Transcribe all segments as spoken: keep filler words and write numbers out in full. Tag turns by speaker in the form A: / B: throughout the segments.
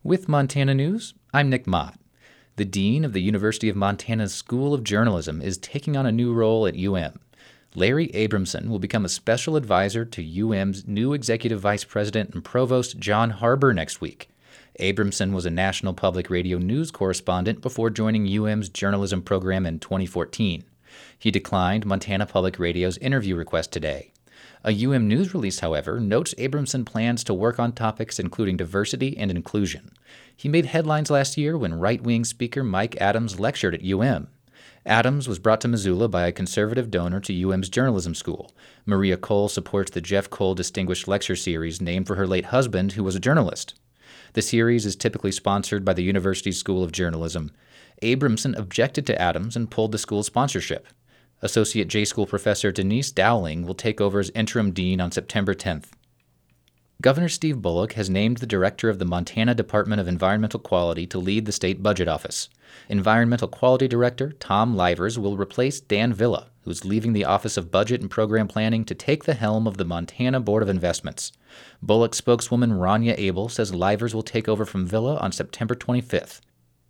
A: With Montana News, I'm Nick Mott. The Dean of the University of Montana's School of Journalism is taking on a new role at U M. Larry Abramson will become a special advisor to U M's new Executive Vice President and Provost John Harbour next week. Abramson was a national public radio news correspondent before joining U M's journalism program in twenty fourteen. He declined Montana Public Radio's interview request today. A U M news release, however, notes Abramson plans to work on topics including diversity and inclusion. He made headlines last year when right-wing speaker Mike Adams lectured at U M. Adams was brought to Missoula by a conservative donor to U M's journalism school. Maria Cole supports the Jeff Cole Distinguished Lecture Series named for her late husband, who was a journalist. The series is typically sponsored by the University's School of Journalism. Abramson objected to Adams and pulled the school's sponsorship. Associate J-School professor Denise Dowling will take over as interim dean on September tenth. Governor Steve Bullock has named the director of the Montana Department of Environmental Quality to lead the state budget office. Environmental Quality Director Tom Livers will replace Dan Villa, who is leaving the Office of Budget and Program Planning to take the helm of the Montana Board of Investments. Bullock spokeswoman Rania Abel says Livers will take over from Villa on September twenty-fifth.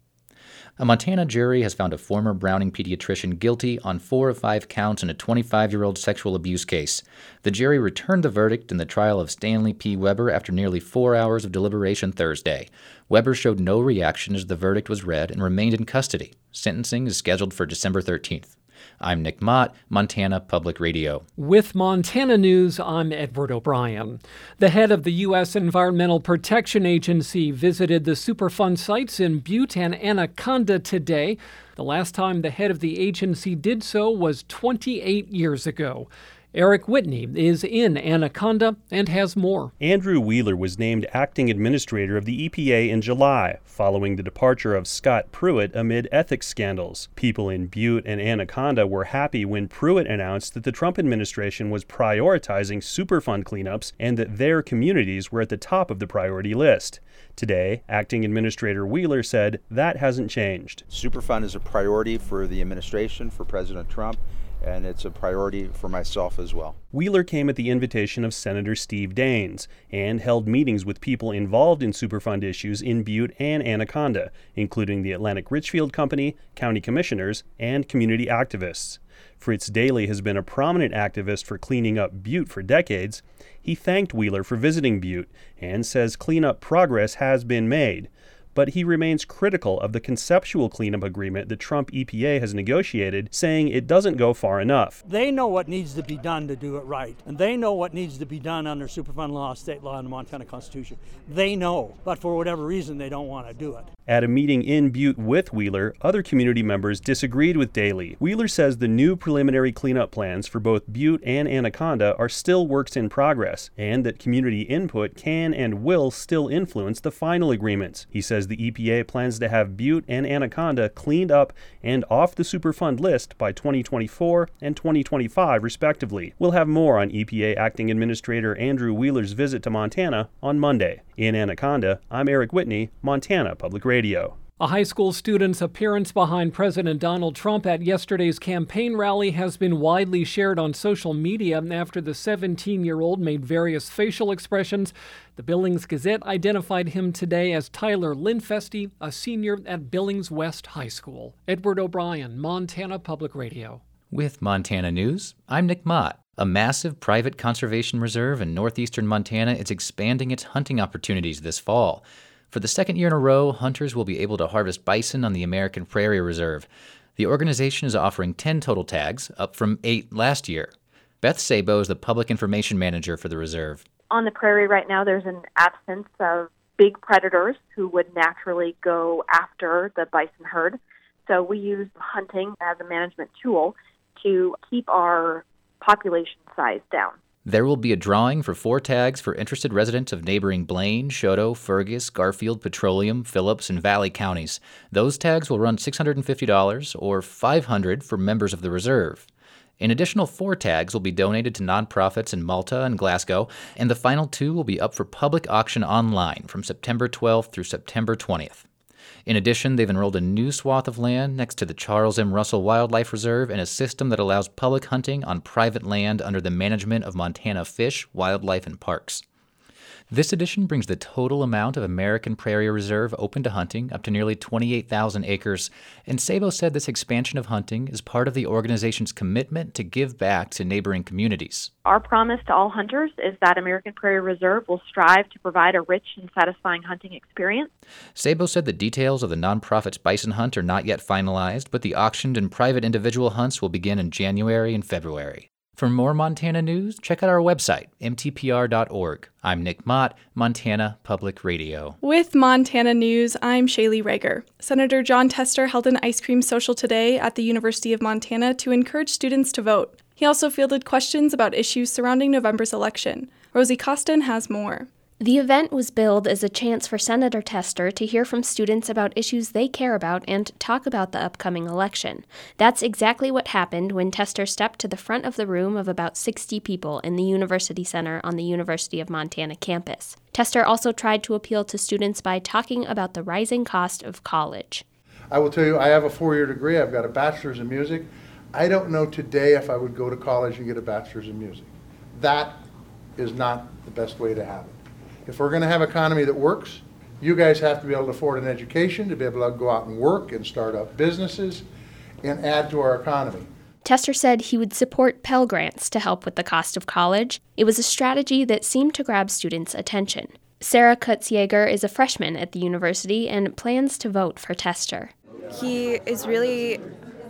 A: A Montana jury has found a former Browning pediatrician guilty on four of five counts in a twenty-five-year-old sexual abuse case. The jury returned the verdict in the trial of Stanley P. Weber after nearly four hours of deliberation Thursday. Weber showed no reaction as the verdict was read and remained in custody. Sentencing is scheduled for December thirteenth. I'm Nick Mott, Montana Public Radio.
B: With Montana News, I'm Edward O'Brien. The head of the U S Environmental Protection Agency visited the Superfund sites in Butte and Anaconda today. The last time the head of the agency did so was twenty-eight years ago. Eric Whitney is in Anaconda and has more.
C: Andrew Wheeler was named acting administrator of the E P A in July, following the departure of Scott Pruitt amid ethics scandals. People in Butte and Anaconda were happy when Pruitt announced that the Trump administration was prioritizing Superfund cleanups and that their communities were at the top of the priority list. Today, acting administrator Wheeler said that hasn't changed.
D: Superfund is a priority for the administration, for President Trump, and it's a priority for myself as well.
C: Wheeler came at the invitation of Senator Steve Daines and held meetings with people involved in Superfund issues in Butte and Anaconda, including the Atlantic Richfield Company, county commissioners, and community activists. Fritz Daly has been a prominent activist for cleaning up Butte for decades. He thanked Wheeler for visiting Butte and says cleanup progress has been made. But he remains critical of the conceptual cleanup agreement the Trump E P A has negotiated, saying it doesn't go far enough.
E: They know what needs to be done to do it right, and they know what needs to be done under Superfund law, state law, and the Montana Constitution. They know, but for whatever reason, they don't want to do it.
C: At a meeting in Butte with Wheeler, other community members disagreed with Daly. Wheeler says the new preliminary cleanup plans for both Butte and Anaconda are still works in progress, and that community input can and will still influence the final agreements. He says the E P A plans to have Butte and Anaconda cleaned up and off the Superfund list by twenty twenty-four and twenty twenty-five, respectively. We'll have more on E P A Acting Administrator Andrew Wheeler's visit to Montana on Monday. In Anaconda, I'm Eric Whitney, Montana Public Radio.
B: A high school student's appearance behind President Donald Trump at yesterday's campaign rally has been widely shared on social media after the seventeen-year-old made various facial expressions. The Billings Gazette identified him today as Tyler Linfesti, a senior at Billings West High School. Edward O'Brien, Montana Public Radio.
A: With Montana News, I'm Nick Mott. A massive private conservation reserve in northeastern Montana is expanding its hunting opportunities this fall. For the second year in a row, hunters will be able to harvest bison on the American Prairie Reserve. The organization is offering ten total tags, up from eight last year. Beth Sabo is the public information manager for the reserve.
F: On the prairie right now, there's an absence of big predators who would naturally go after the bison herd. So we use hunting as a management tool to keep our population size down.
A: There will be a drawing for four tags for interested residents of neighboring Blaine, Choteau, Fergus, Garfield, Petroleum, Phillips, and Valley counties. Those tags will run six hundred fifty dollars or five hundred dollars for members of the reserve. An additional four tags will be donated to nonprofits in Malta and Glasgow, and the final two will be up for public auction online from September twelfth through September twentieth. In addition, they've enrolled a new swath of land next to the Charles M. Russell Wildlife Reserve in a system that allows public hunting on private land under the management of Montana Fish, Wildlife, and Parks. This addition brings the total amount of American Prairie Reserve open to hunting up to nearly twenty-eight thousand acres, and Szabo said this expansion of hunting is part of the organization's commitment to give back to neighboring communities.
F: Our promise to all hunters is that American Prairie Reserve will strive to provide a rich and satisfying hunting experience.
A: Szabo said the details of the nonprofit's bison hunt are not yet finalized, but the auctioned and private individual hunts will begin in January and February. For more Montana news, check out our website, m t p r dot org. I'm Nick Mott, Montana Public Radio.
G: With Montana News, I'm Shaylee Rager. Senator Jon Tester held an ice cream social today at the University of Montana to encourage students to vote. He also fielded questions about issues surrounding November's election. Rosie Costin has more.
H: The event was billed as a chance for Senator Tester to hear from students about issues they care about and talk about the upcoming election. That's exactly what happened when Tester stepped to the front of the room of about sixty people in the University Center on the University of Montana campus. Tester also tried to appeal to students by talking about the rising cost of college.
I: I will tell you, I have a four-year degree. I've got a bachelor's in music. I don't know today if I would go to college and get a bachelor's in music. That is not the best way to have it. If we're going to have an economy that works, you guys have to be able to afford an education, to be able to go out and work and start up businesses and add to our economy.
H: Tester said he would support Pell Grants to help with the cost of college. It was a strategy that seemed to grab students' attention. Sarah Kutzjaeger is a freshman at the university and plans to vote for Tester.
J: He is really,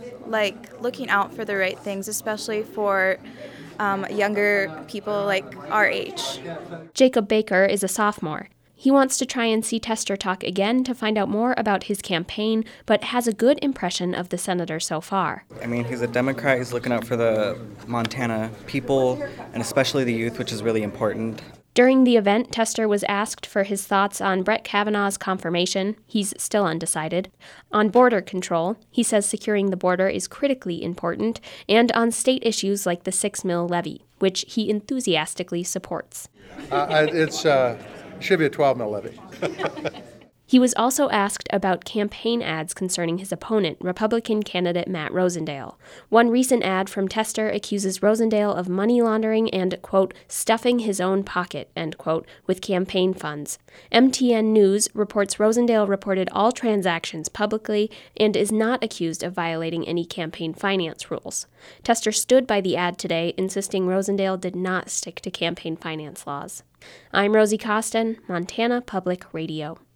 J: like, looking out for the right things, especially for Um, younger people like our age.
H: Jacob Baker is a sophomore. He wants to try and see Tester talk again to find out more about his campaign, but has a good impression of the senator so far.
K: I mean, he's a Democrat. He's looking out for the Montana people, and especially the youth, which is really important.
H: During the event, Tester was asked for his thoughts on Brett Kavanaugh's confirmation. He's still undecided. On border control, he says securing the border is critically important, and on state issues like the six mil levy, which he enthusiastically supports.
I: Uh, it's uh, should be a twelve mil levy.
H: He was also asked about campaign ads concerning his opponent, Republican candidate Matt Rosendale. One recent ad from Tester accuses Rosendale of money laundering and, quote, stuffing his own pocket, end quote, with campaign funds. M T N News reports Rosendale reported all transactions publicly and is not accused of violating any campaign finance rules. Tester stood by the ad today, insisting Rosendale did not stick to campaign finance laws. I'm Rosie Costin, Montana Public Radio.